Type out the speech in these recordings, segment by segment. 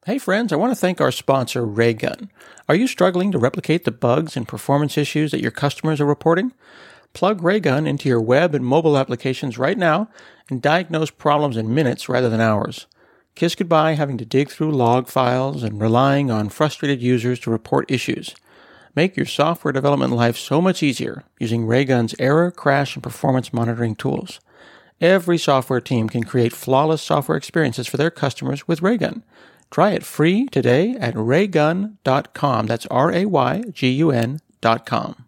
Hey friends, I want to thank our sponsor, Raygun. Are you struggling to replicate the bugs and performance issues that your customers are reporting? Plug Raygun into your web and mobile applications right now and diagnose problems in minutes rather than hours. Kiss goodbye having to dig through log files and relying on frustrated users to report issues. Make your software development life so much easier using Raygun's error, crash, and performance monitoring tools. Every software team can create flawless software experiences for their customers with Raygun. Try it free today at raygun.com. That's RAYGUN.com.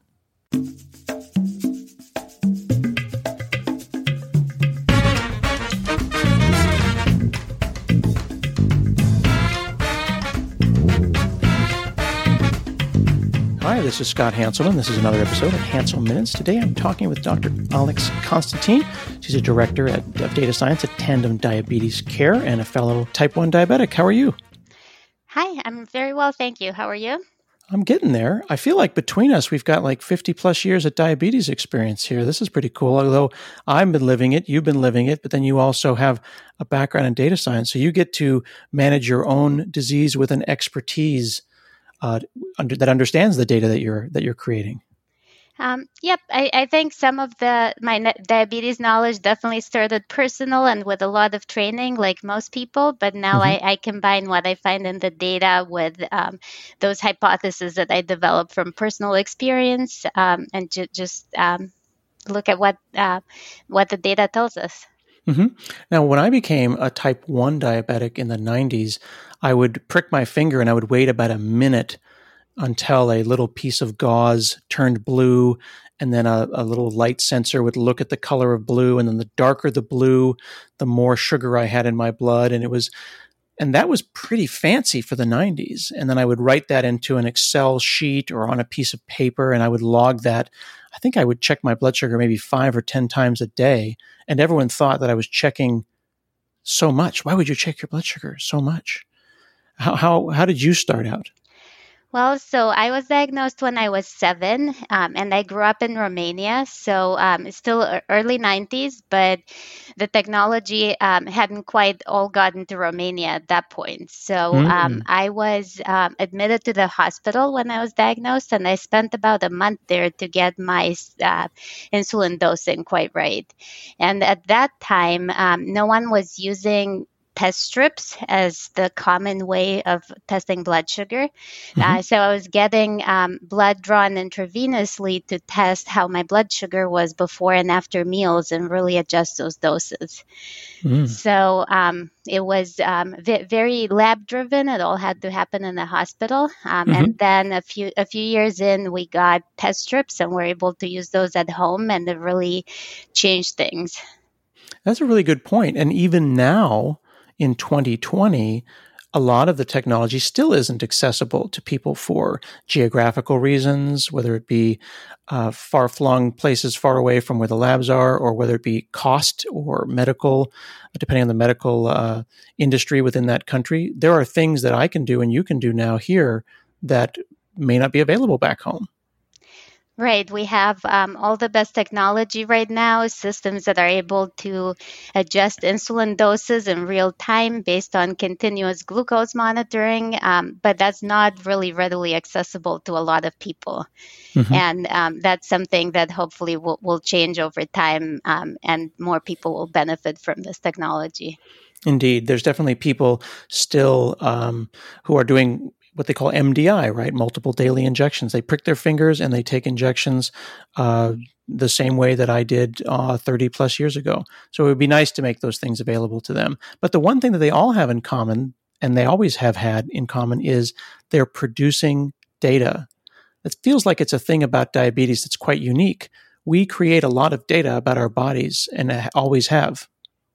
Hi, this is Scott Hanselman. This is another episode of Hansel Minutes. Today I'm talking with Dr. Alex Constantine. She's a director of data science at Tandem Diabetes Care and a fellow type 1 diabetic. How are you? Hi, I'm very well, thank you. How are you? I'm getting there. I feel like between us, we've got like 50 plus years of diabetes experience here. This is pretty cool. Although I've been living it, you've been living it, but then you also have a background in data science. So you get to manage your own disease with an expertise that understands the data that you're creating. Yep, I think some of my diabetes knowledge definitely started personal and with a lot of training, like most people. But now I combine what I find in the data with those hypotheses that I developed from personal experience, and just look at what the data tells us. Mm-hmm. Now, when I became a type 1 diabetic in the 90s, I would prick my finger and I would wait about a minute until a little piece of gauze turned blue, and then a little light sensor would look at the color of blue, and then the darker the blue, the more sugar I had in my blood. And that was pretty fancy for the 90s. And then I would write that into an Excel sheet or on a piece of paper, and I would log that. I think I would check my blood sugar maybe 5 or 10 times a day. And everyone thought that I was checking so much. Why would you check your blood sugar so much? How did you start out? Well, so I was diagnosed when I was 7, and I grew up in Romania. So it's still early 90s, but the technology hadn't quite all gotten to Romania at that point. So I was admitted to the hospital when I was diagnosed, and I spent about a month there to get my insulin dosing quite right. And at that time, no one was using test strips as the common way of testing blood sugar. So I was getting blood drawn intravenously to test how my blood sugar was before and after meals and really adjust those doses. So it was very lab driven. It all had to happen in the hospital. And then a few years in, we got test strips and were able to use those at home, and it really changed things. That's a really good point. And even now, in 2020, a lot of the technology still isn't accessible to people for geographical reasons, whether it be far-flung places far away from where the labs are, or whether it be cost or medical, depending on the medical industry within that country. There are things that I can do and you can do now here that may not be available back home. Right. We have all the best technology right now, systems that are able to adjust insulin doses in real time based on continuous glucose monitoring, but that's not really readily accessible to a lot of people. And that's something that hopefully will change over time, and more people will benefit from this technology. Indeed. There's definitely people still who are doing what they call MDI, right? Multiple daily injections. They prick their fingers and they take injections the same way that I did 30 plus years ago. So it would be nice to make those things available to them. But the one thing that they all have in common, and they always have had in common, is they're producing data. It feels like it's a thing about diabetes that's quite unique. We create a lot of data about our bodies and always have.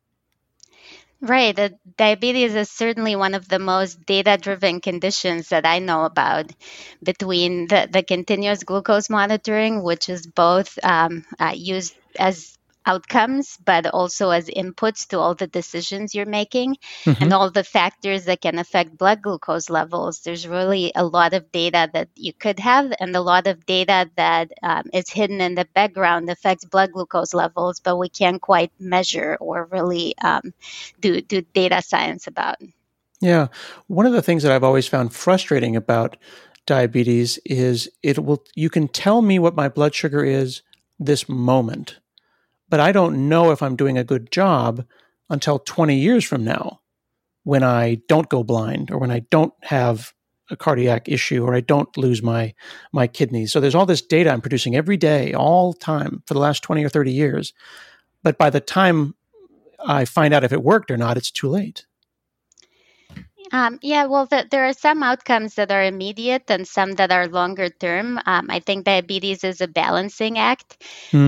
Right. Diabetes is certainly one of the most data-driven conditions that I know about, between the continuous glucose monitoring, which is both used as outcomes, but also as inputs to all the decisions you're making and all the factors that can affect blood glucose levels. There's really a lot of data that you could have, and a lot of data that is hidden in the background affects blood glucose levels, but we can't quite measure or really do data science about. Yeah. One of the things that I've always found frustrating about diabetes is you can tell me what my blood sugar is this moment, but I don't know if I'm doing a good job until 20 years from now when I don't go blind or when I don't have a cardiac issue or I don't lose my kidneys. So there's all this data I'm producing every day, all the time for the last 20 or 30 years. But by the time I find out if it worked or not, it's too late. Yeah, well, there are some outcomes that are immediate and some that are longer term. I think diabetes is a balancing act.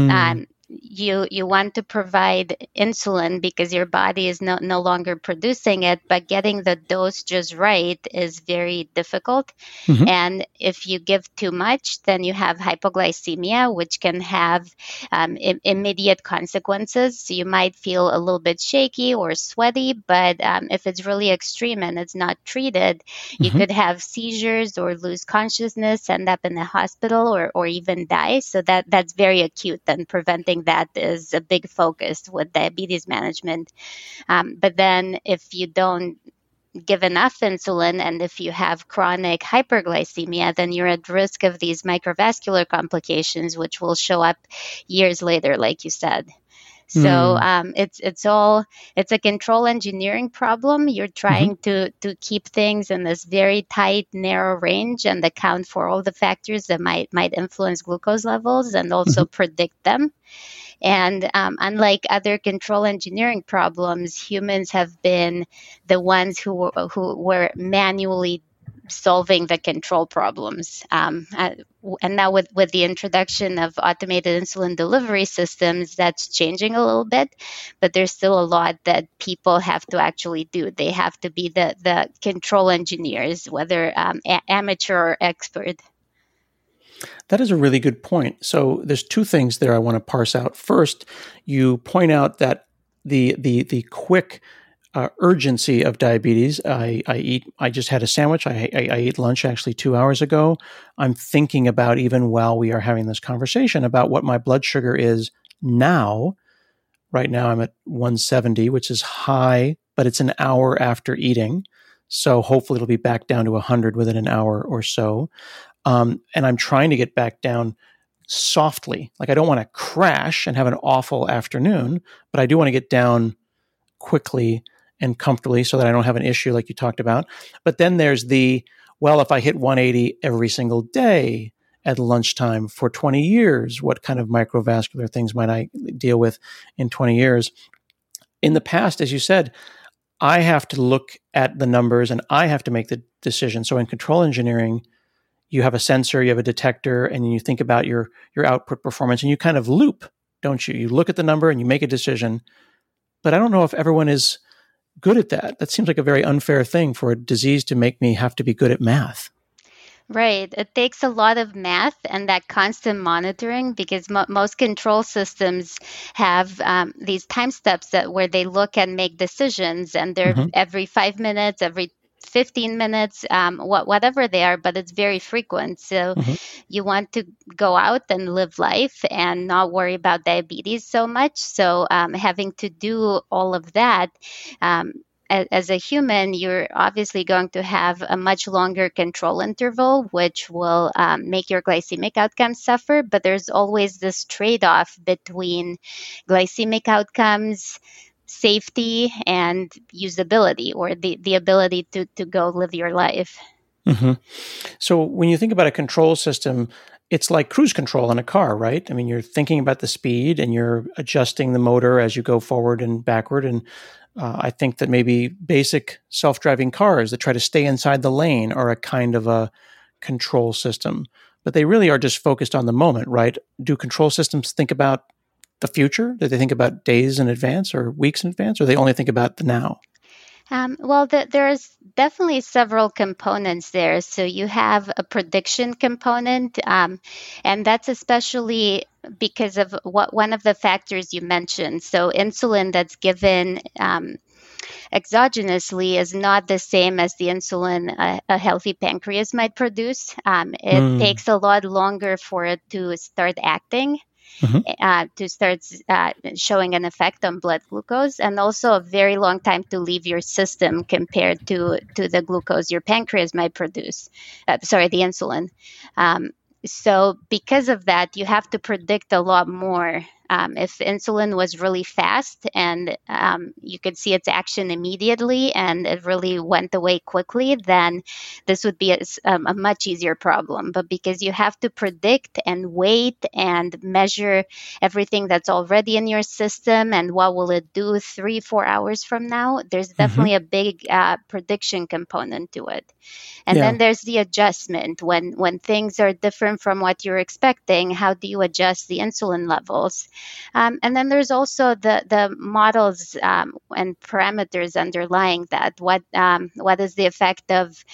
You want to provide insulin because your body is no longer producing it, but getting the dose just right is very difficult. Mm-hmm. And if you give too much, then you have hypoglycemia, which can have immediate consequences. So you might feel a little bit shaky or sweaty, but if it's really extreme and it's not treated, you Mm-hmm. could have seizures or lose consciousness, end up in the hospital, or even die. So that's very acute, and preventing that is a big focus with diabetes management. But then if you don't give enough insulin and if you have chronic hyperglycemia, then you're at risk of these microvascular complications, which will show up years later, like you said. So it's a control engineering problem. You're trying to keep things in this very tight, narrow range and account for all the factors that might influence glucose levels and also predict them. And unlike other control engineering problems, humans have been the ones who were manually solving the control problems. And now with the introduction of automated insulin delivery systems, that's changing a little bit, but there's still a lot that people have to actually do. They have to be the control engineers, whether amateur or expert. That is a really good point. So there's two things there I want to parse out. First, you point out that the quick urgency of diabetes. I just had a sandwich. I ate lunch actually 2 hours ago. I'm thinking about, even while we are having this conversation, about what my blood sugar is now. Right now I'm at 170, which is high, but it's an hour after eating. So hopefully it'll be back down to 100 within an hour or so. And I'm trying to get back down softly. Like, I don't want to crash and have an awful afternoon, but I do want to get down quickly and comfortably so that I don't have an issue like you talked about. But then there's if I hit 180 every single day at lunchtime for 20 years, what kind of microvascular things might I deal with in 20 years? In the past, as you said, I have to look at the numbers and I have to make the decision. So in control engineering, you have a sensor, you have a detector, and you think about your output performance, and you kind of loop, don't you? You look at the number and you make a decision. But I don't know if everyone is good at that. That seems like a very unfair thing for a disease to make me have to be good at math. Right. It takes a lot of math and that constant monitoring, because most control systems have these time steps where they look and make decisions, and they're every 5 minutes, every 15 minutes, whatever they are, but it's very frequent. So you want to go out and live life and not worry about diabetes so much. So having to do all of that, as a human, you're obviously going to have a much longer control interval, which will make your glycemic outcomes suffer. But there's always this trade-off between glycemic outcomes, safety, and usability, or the ability to go live your life. So when you think about a control system, it's like cruise control in a car, right? I mean, you're thinking about the speed and you're adjusting the motor as you go forward and backward. And I think that maybe basic self-driving cars that try to stay inside the lane are a kind of a control system, but they really are just focused on the moment, right? Do control systems think about the future? Do they think about days in advance or weeks in advance, or they only think about the now? Well, there's definitely several components there. So you have a prediction component, and that's especially because of one of the factors you mentioned. So insulin that's given exogenously is not the same as the insulin a healthy pancreas might produce. It takes a lot longer for it to start acting. Mhm. to start showing an effect on blood glucose, and also a very long time to leave your system compared to the glucose your pancreas might produce. The insulin. Um, so because of that, you have to predict a lot more. If insulin was really fast and you could see its action immediately and it really went away quickly, then this would be a much easier problem. But because you have to predict and wait and measure everything that's already in your system and what will it do 3-4 hours from now, there's Mhm. definitely a big prediction component to it. And Yeah. then there's the adjustment when things are different from what you're expecting. How do you adjust the insulin levels? And then there's also the models and parameters underlying that. What is the effect of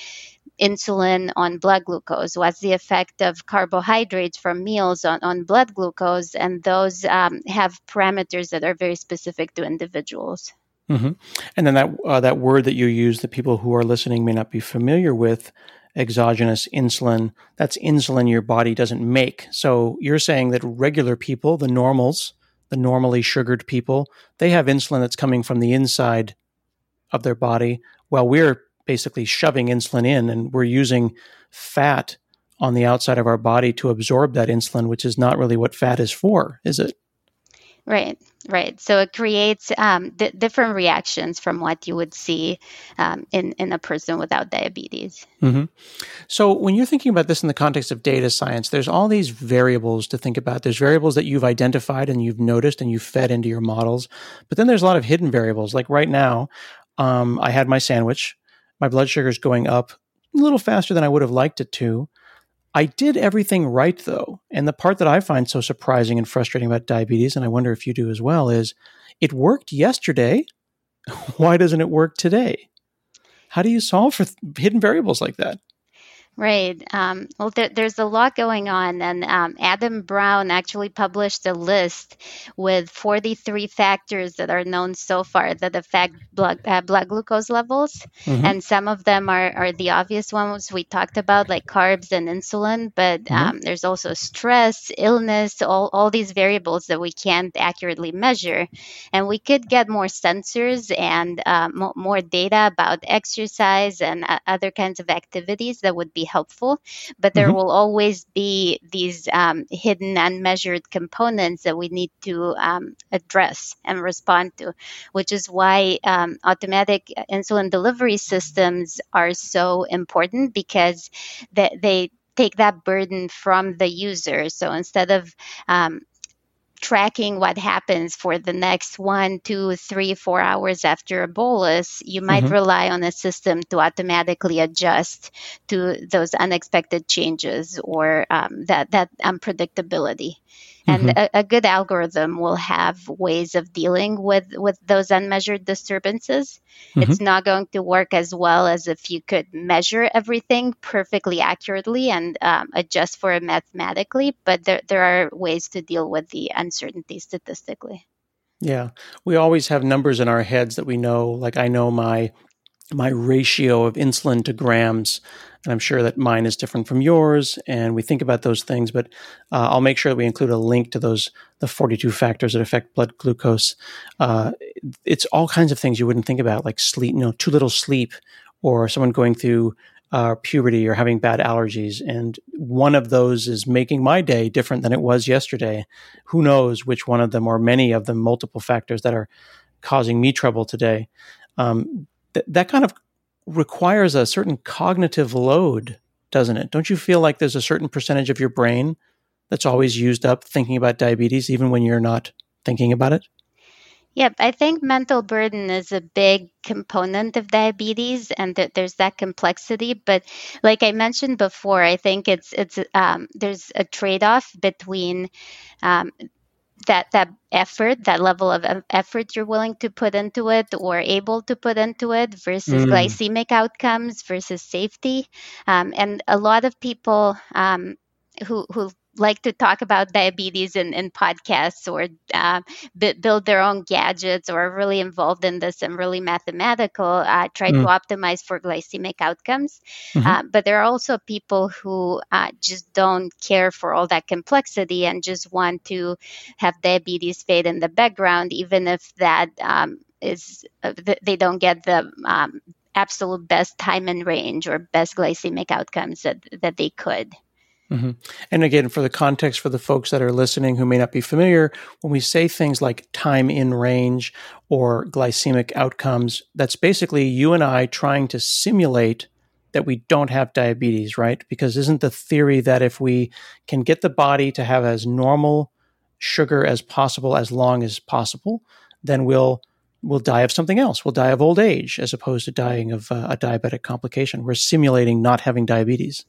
insulin on blood glucose? What's the effect of carbohydrates from meals on blood glucose? And those have parameters that are very specific to individuals. Hmm. And then that word that you use that people who are listening may not be familiar with, exogenous insulin, that's insulin your body doesn't make. So you're saying that regular people, the normals, the normally sugared people, they have insulin that's coming from the inside of their body, while we're basically shoving insulin in, and we're using fat on the outside of our body to absorb that insulin, which is not really what fat is for, is it? Right, right. So it creates different reactions from what you would see in a person without diabetes. Mm-hmm. So when you're thinking about this in the context of data science, there's all these variables to think about. There's variables that you've identified and you've noticed and you've fed into your models. But then there's a lot of hidden variables. Like right now, I had my sandwich. My blood sugar is going up a little faster than I would have liked it to. I did everything right, though. And the part that I find so surprising and frustrating about diabetes, and I wonder if you do as well, is it worked yesterday. Why doesn't it work today? How do you solve for hidden variables like that? Right. Well, there's a lot going on, and Adam Brown actually published a list with 43 factors that are known so far that affect blood glucose levels, Mm-hmm. and some of them are the obvious ones we talked about, like carbs and insulin. But Mm-hmm. there's also stress, illness, all these variables that we can't accurately measure, and we could get more sensors and more data about exercise and other kinds of activities that would be helpful, but there Mm-hmm. will always be these hidden, unmeasured components that we need to address and respond to, which is why automatic insulin delivery systems are so important, because they take that burden from the user. So instead of tracking what happens for the next 1, 2, 3, 4 hours after a bolus, you might Mm-hmm. rely on a system to automatically adjust to those unexpected changes or that unpredictability. And Mm-hmm. a good algorithm will have ways of dealing with those unmeasured disturbances. Mm-hmm. It's not going to work as well as if you could measure everything perfectly accurately and adjust for it mathematically, but there are ways to deal with the uncertainty statistically. Yeah. We always have numbers in our heads that we know. Like I know my ratio of insulin to grams, and I'm sure that mine is different from yours. And we think about those things, but I'll make sure that we include a link to the 42 factors that affect blood glucose. It's all kinds of things you wouldn't think about, like sleep, too little sleep, or someone going through puberty or having bad allergies. And one of those is making my day different than it was yesterday. Who knows which one of them, or many of them, multiple factors that are causing me trouble today. That kind of requires a certain cognitive load, doesn't it? Don't you feel like there's a certain percentage of your brain that's always used up thinking about diabetes, even when you're not thinking about it? Yep, I think mental burden is a big component of diabetes, and that there's that complexity. But like I mentioned before, I think it's there's a trade-off between um, that effort, that level of effort you're willing to put into it or able to put into it, versus Mm. glycemic outcomes versus safety. And a lot of people who like to talk about diabetes in podcasts or build their own gadgets or are really involved in this and really mathematical, try to optimize for glycemic outcomes. But there are also people who just don't care for all that complexity and just want to have diabetes fade in the background, even if that they don't get the absolute best time and range or best glycemic outcomes that they could. Mm-hmm. And again, for the context for the folks that are listening who may not be familiar, when we say things like time in range or glycemic outcomes, that's basically you and I trying to simulate that we don't have diabetes, right? Because isn't the theory that if we can get the body to have as normal sugar as possible as long as possible, then we'll die of something else. We'll die of old age as opposed to dying of a diabetic complication. We're simulating not having diabetes.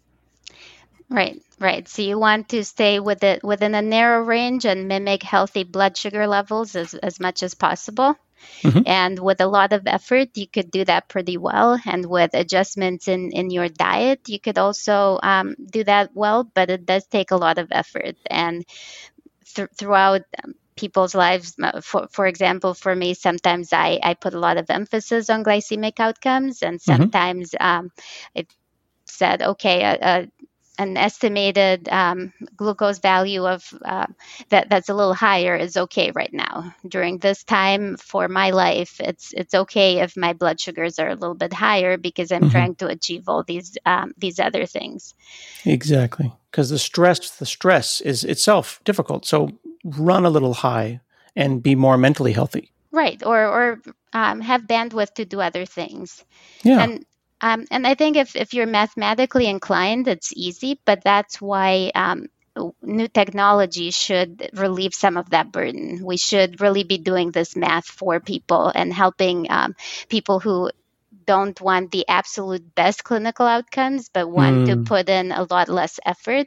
Right. So you want to stay within a narrow range and mimic healthy blood sugar levels as much as possible. Mm-hmm. And with a lot of effort, you could do that pretty well. And with adjustments in your diet, you could also do that well, but it does take a lot of effort. And throughout people's lives, for example, for me, sometimes I put a lot of emphasis on glycemic outcomes, and sometimes it said, okay, an estimated glucose value of that's a little higher is okay right now. During this time for my life, it's okay if my blood sugars are a little bit higher because I'm trying to achieve all these other things. Exactly, because the stress is itself difficult. So run a little high and be more mentally healthy. Right, or have bandwidth to do other things. Yeah. And I think if you're mathematically inclined, it's easy, but that's why new technology should relieve some of that burden. We should really be doing this math for people and helping people who don't want the absolute best clinical outcomes, but want to put in a lot less effort,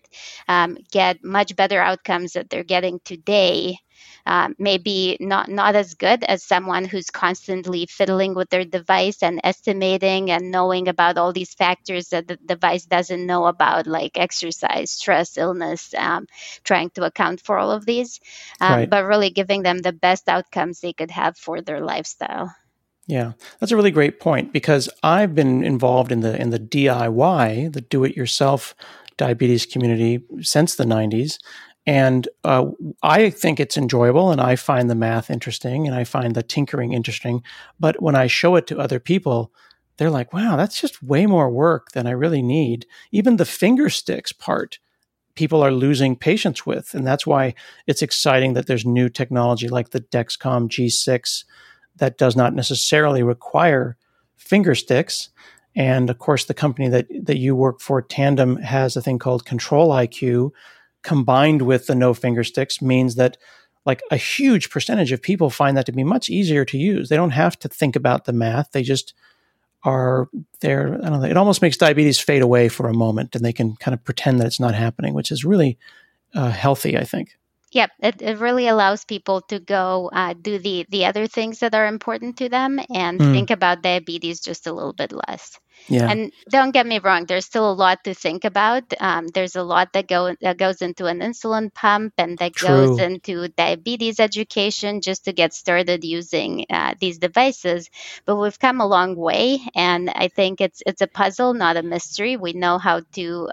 get much better outcomes that they're getting today. Maybe not as good as someone who's constantly fiddling with their device and estimating and knowing about all these factors that the device doesn't know about, like exercise, stress, illness, trying to account for all of these, right. But really giving them the best outcomes they could have for their lifestyle. Yeah, that's a really great point, because I've been involved in the DIY, the do-it-yourself diabetes community since the 90s. And I think it's enjoyable, and I find the math interesting, and I find the tinkering interesting. But when I show it to other people, they're like, wow, that's just way more work than I really need. Even the finger sticks part, people are losing patience with. And that's why it's exciting that there's new technology like the Dexcom G6 that does not necessarily require finger sticks. And of course, the company that you work for, Tandem, has a thing called Control-IQ, combined with the no finger sticks, means that like a huge percentage of people find that to be much easier to use. They don't have to think about the math. They just are there. I don't know. It almost makes diabetes fade away for a moment, and they can kind of pretend that it's not happening, which is really healthy, I think. Yep, it really allows people to go do the other things that are important to them and think about diabetes just a little bit less. Yeah. And don't get me wrong, there's still a lot to think about. There's a lot that goes into an insulin pump and that goes into diabetes education just to get started using these devices. But we've come a long way, and I think it's a puzzle, not a mystery. We know how to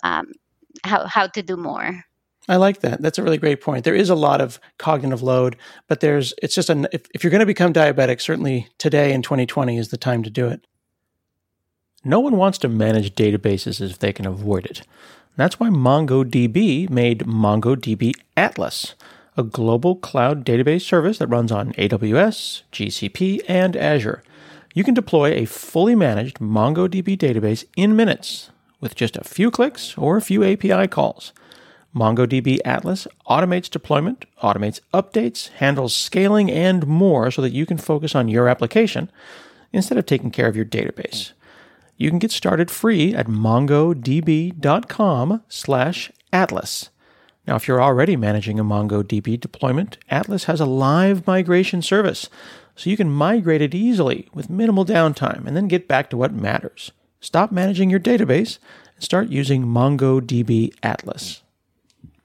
do more. I like that. That's a really great point. There is a lot of cognitive load, but it's just if you're going to become diabetic, certainly today in 2020 is the time to do it. No one wants to manage databases if they can avoid it. That's why MongoDB made MongoDB Atlas, a global cloud database service that runs on AWS, GCP, and Azure. You can deploy a fully managed MongoDB database in minutes with just a few clicks or a few API calls. MongoDB Atlas automates deployment, automates updates, handles scaling, and more so that you can focus on your application instead of taking care of your database. You can get started free at mongodb.com/Atlas. Now, if you're already managing a MongoDB deployment, Atlas has a live migration service, so you can migrate it easily with minimal downtime and then get back to what matters. Stop managing your database and start using MongoDB Atlas.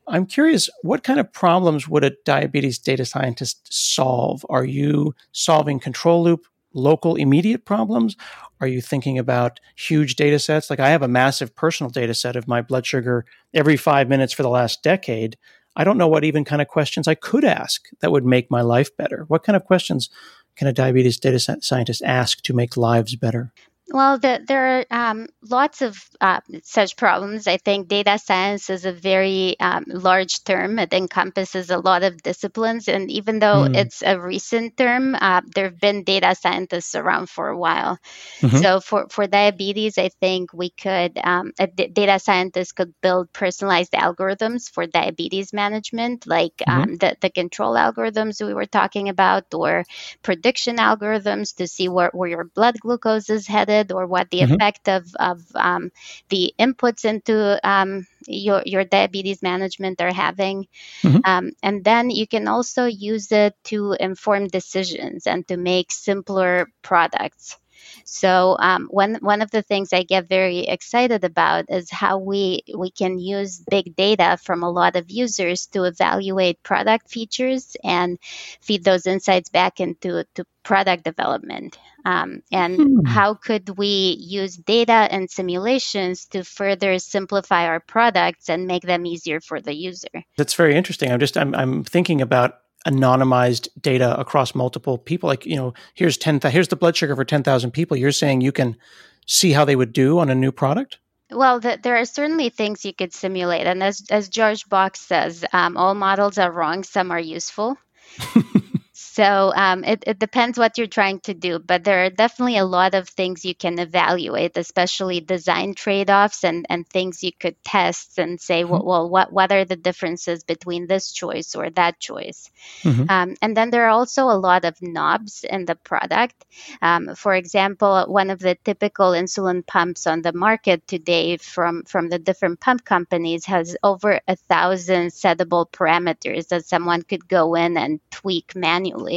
I'm curious, what kind of problems would a diabetes data scientist solve? Are you solving control loop, local, immediate problems? Are you thinking about huge data sets? Like I have a massive personal data set of my blood sugar every 5 minutes for the last decade. I don't know what even kind of questions I could ask that would make my life better. What kind of questions can a diabetes data scientist ask to make lives better? Well, there are lots of such problems. I think data science is a very large term. It encompasses a lot of disciplines. And even though it's a recent term, there have been data scientists around for a while. Mm-hmm. So for diabetes, I think we could, a data scientist could build personalized algorithms for diabetes management, like the control algorithms we were talking about, or prediction algorithms to see where your blood glucose is headed, or what the effect of the inputs into your diabetes management are having. And then you can also use it to inform decisions and to make simpler products. So one of the things I get very excited about is how we can use big data from a lot of users to evaluate product features and feed those insights back into product development. And how could we use data and simulations to further simplify our products and make them easier for the user? That's very interesting. I'm thinking about anonymized data across multiple people. Like, here's the blood sugar for 10,000 people. You're saying you can see how they would do on a new product? Well, there are certainly things you could simulate. And as George Box says, all models are wrong, some are useful. So it depends what you're trying to do, but there are definitely a lot of things you can evaluate, especially design trade-offs and things you could test and say, well, what are the differences between this choice or that choice? And then there are also a lot of knobs in the product. For example, one of the typical insulin pumps on the market today from the different pump companies has over 1,000 settable parameters that someone could go in and tweak manually.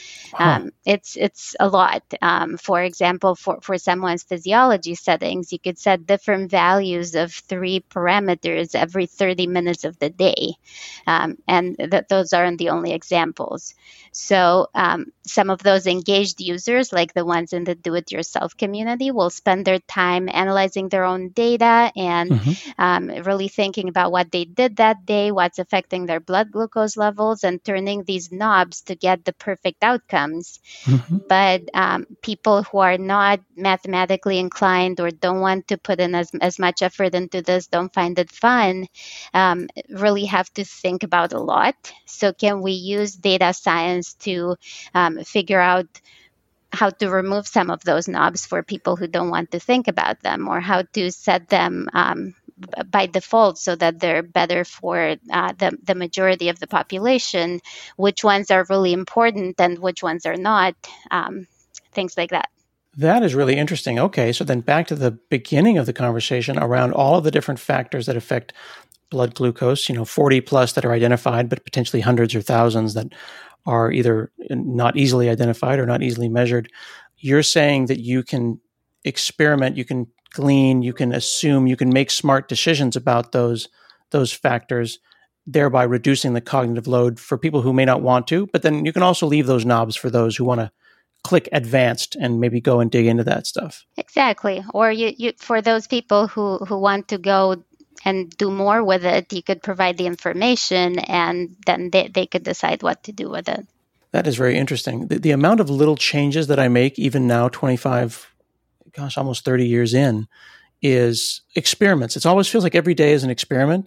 It's a lot. For example, for someone's physiology settings, you could set different values of 3 parameters every 30 minutes of the day. And those aren't the only examples. So some of those engaged users, like the ones in the do-it-yourself community, will spend their time analyzing their own data and really thinking about what they did that day, what's affecting their blood glucose levels, and turning these knobs to get the perfect outcomes. But people who are not mathematically inclined or don't want to put in as much effort into this, don't find it fun, really have to think about a lot. So can we use data science to figure out how to remove some of those knobs for people who don't want to think about them, or how to set them by default so that they're better for the majority of the population, which ones are really important and which ones are not, things like that. That is really interesting. Okay, so then back to the beginning of the conversation around all of the different factors that affect blood glucose, 40 plus that are identified, but potentially hundreds or thousands that are either not easily identified or not easily measured. You're saying that you can experiment, you can glean, you can assume, you can make smart decisions about those factors, thereby reducing the cognitive load for people who may not want to. But then you can also leave those knobs for those who want to click advanced and maybe go and dig into that stuff. Exactly. Or you for those people who want to go and do more with it, you could provide the information and then they could decide what to do with it. That is very interesting. The amount of little changes that I make, even now, almost 30 years in, is experiments. It always feels like every day is an experiment,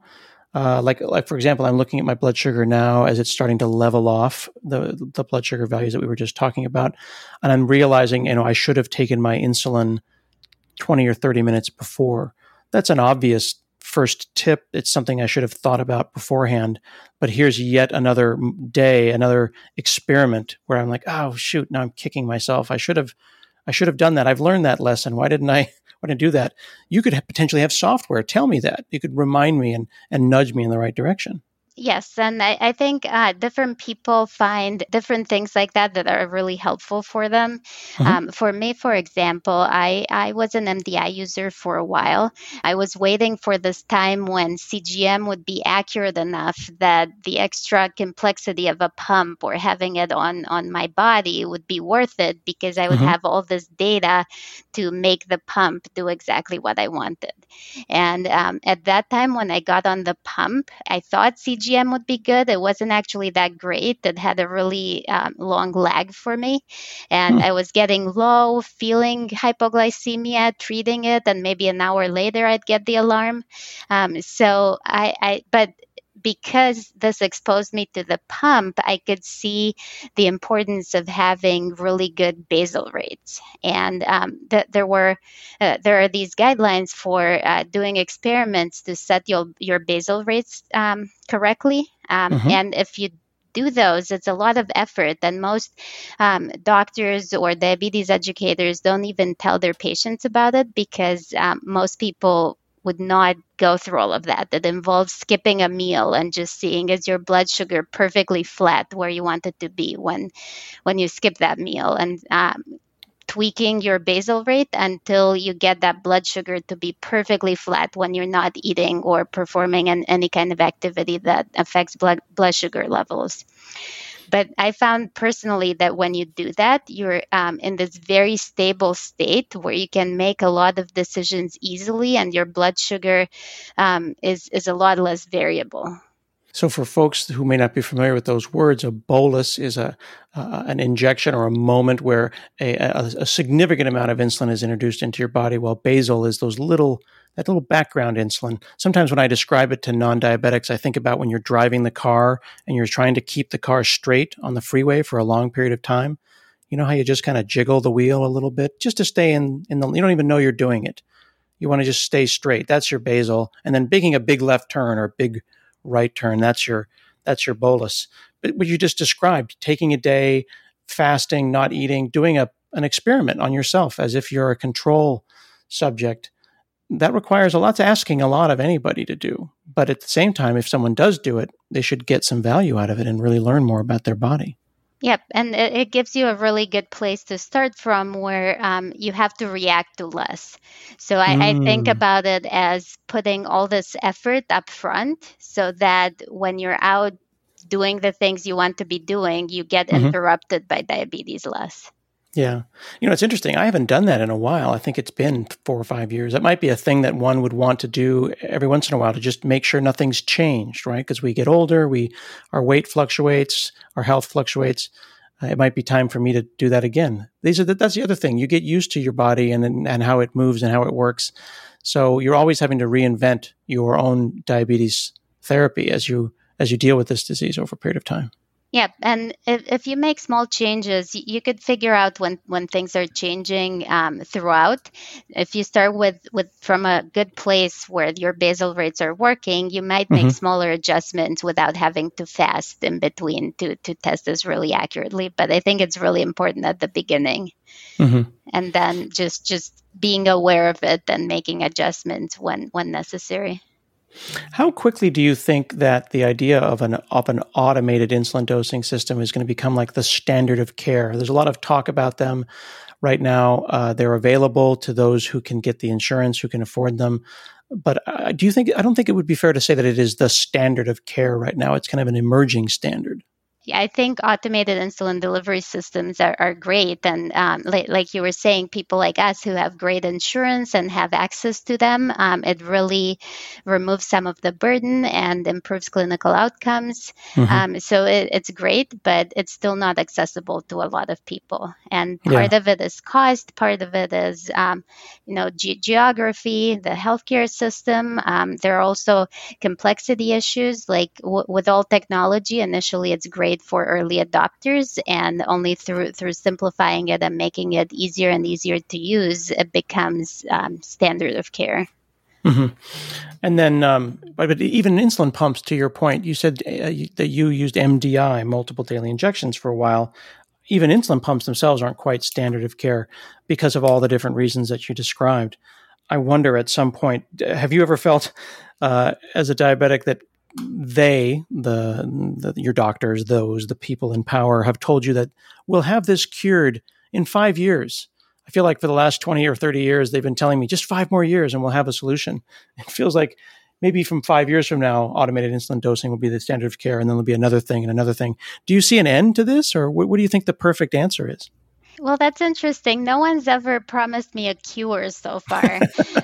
like for example, I'm looking at my blood sugar now as it's starting to level off the blood sugar values that we were just talking about. And I'm realizing, I should have taken my insulin 20 or 30 minutes before. That's an obvious first tip. It's something I should have thought about beforehand. But here's yet another day, another experiment where I'm like, oh shoot, now I'm kicking myself. I should have done that. I've learned that lesson. Why didn't I do that? You could potentially have software tell me that. You could remind me and nudge me in the right direction. Yes, and I think different people find different things like that are really helpful for them. Hmm. For me, for example, I was an MDI user for a while. I was waiting for this time when CGM would be accurate enough that the extra complexity of a pump or having it on my body would be worth it, because I would Hmm. have all this data to make the pump do exactly what I wanted. And at that time, when I got on the pump, I thought CGM would be good. It wasn't actually that great. It had a really long lag for me. And I was getting low, feeling hypoglycemia, treating it, and maybe an hour later, I'd get the alarm. But because this exposed me to the pump, I could see the importance of having really good basal rates. And there are these guidelines for doing experiments to set your basal rates correctly. Hmm. And if you do those, it's a lot of effort. And most doctors or diabetes educators don't even tell their patients about it, because most people would not go through all of that. That involves skipping a meal and just seeing, is your blood sugar perfectly flat where you want it to be when you skip that meal, and tweaking your basal rate until you get that blood sugar to be perfectly flat when you're not eating or performing any kind of activity that affects blood sugar levels. But I found personally that when you do that, you're in this very stable state where you can make a lot of decisions easily, and your blood sugar is a lot less variable. So, for folks who may not be familiar with those words, a bolus is an injection or a moment where a significant amount of insulin is introduced into your body, while basal is that little background insulin. Sometimes when I describe it to non-diabetics, I think about when you're driving the car and you're trying to keep the car straight on the freeway for a long period of time. You know how you just kind of jiggle the wheel a little bit just to stay in the, you don't even know you're doing it. You want to just stay straight. That's your basal. And then making a big left turn or a big right turn, that's your bolus. But what you just described, taking a day, fasting, not eating, doing an experiment on yourself as if you're a control subject, that requires a lot, asking a lot of anybody to do. But at the same time, if someone does do it, they should get some value out of it and really learn more about their body. Yep, and it gives you a really good place to start from, where you have to react to less. So I think Mm. about it as putting all this effort up front, so that when you're out doing the things you want to be doing, you get Mhm. interrupted by diabetes less. Yeah. It's interesting. I haven't done that in a while. I think it's been 4 or 5 years. That might be a thing that one would want to do every once in a while to just make sure nothing's changed, right? Because we get older, our weight fluctuates, our health fluctuates. It might be time for me to do that again. That's the other thing. You get used to your body and how it moves and how it works. So you're always having to reinvent your own diabetes therapy as you deal with this disease over a period of time. Yeah, and if you make small changes, you could figure out when things are changing throughout. If you start with from a good place where your basal rates are working, you might make Mm-hmm. smaller adjustments without having to fast in between to test this really accurately. But I think it's really important at the beginning, Mm-hmm. and then just being aware of it and making adjustments when necessary. How quickly do you think that the idea of an automated insulin dosing system is going to become like the standard of care? There's a lot of talk about them right now. They're available to those who can get the insurance, who can afford them. But do you think? I don't think it would be fair to say that it is the standard of care right now. It's kind of an emerging standard. Yeah, I think automated insulin delivery systems are great. And like you were saying, people like us who have great insurance and have access to them, it really removes some of the burden and improves clinical outcomes. Mm-hmm. So it's great, but it's still not accessible to a lot of people. And Yeah. part of it is cost, part of it is, geography, the healthcare system. There are also complexity issues, like with all technology. Initially, it's great for early adopters, and only through simplifying it and making it easier and easier to use, it becomes standard of care. Mm-hmm. And then, but even insulin pumps, to your point, you said that you used MDI, multiple daily injections, for a while. Even insulin pumps themselves aren't quite standard of care because of all the different reasons that you described. I wonder, at some point, have you ever felt as a diabetic that your doctors, the people in power have told you that we'll have this cured in 5 years. I feel like for the last 20 or 30 years, they've been telling me just 5 more years and we'll have a solution. It feels like maybe from 5 years from now, automated insulin dosing will be the standard of care, and then there'll be another thing and another thing. Do you see an end to this, or what do you think the perfect answer is? Well, that's interesting. No one's ever promised me a cure so far.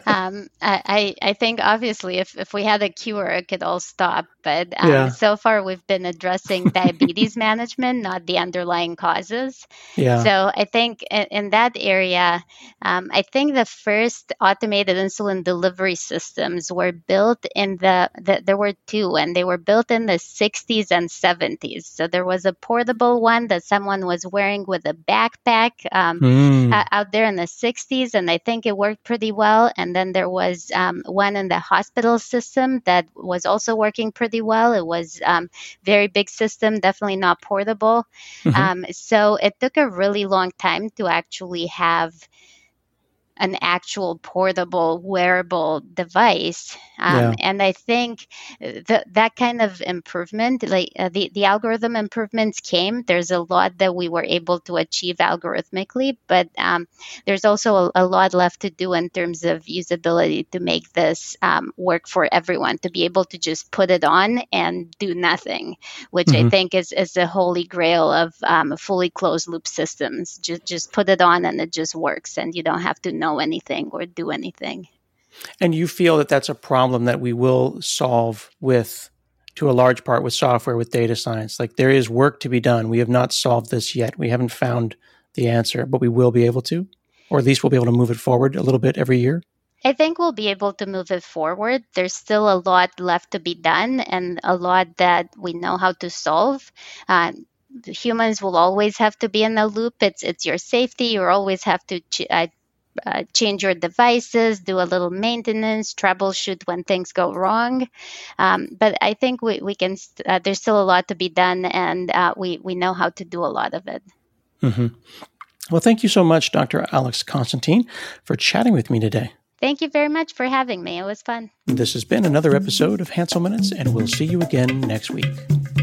I think obviously if we had a cure, it could all stop. But so far we've been addressing diabetes management, not the underlying causes. Yeah. So I think in that area, I think the first automated insulin delivery systems were built there were two, and they were built in the 60s and 70s. So there was a portable one that someone was wearing with a backpack out there in the 60s, and I think it worked pretty well. And then there was one in the hospital system that was also working pretty well. It was very big system, definitely not portable. So it took a really long time to actually have an actual portable wearable device. And I think that kind of improvement, like the algorithm improvements came. There's a lot that we were able to achieve algorithmically, but there's also a lot left to do in terms of usability to make this work for everyone, to be able to just put it on and do nothing, which I think is the holy grail of fully closed loop systems. Just put it on and it just works, and you don't have to know anything or do anything. And you feel that that's a problem that we will solve to a large part, with software, with data science. Like, there is work to be done. We have not solved this yet. We haven't found the answer, but we will be able to, or at least we'll be able to move it forward a little bit every year. I think we'll be able to move it forward. There's still a lot left to be done, and a lot that we know how to solve. Humans will always have to be in the loop. It's your safety. You always have to change your devices, do a little maintenance, troubleshoot when things go wrong. But I think we can. There's still a lot to be done, and we know how to do a lot of it. Well, thank you so much, Dr. Alex Constantine, for chatting with me today. Thank you very much for having me. It was fun. This has been another episode of Hansel Minutes, and we'll see you again next week.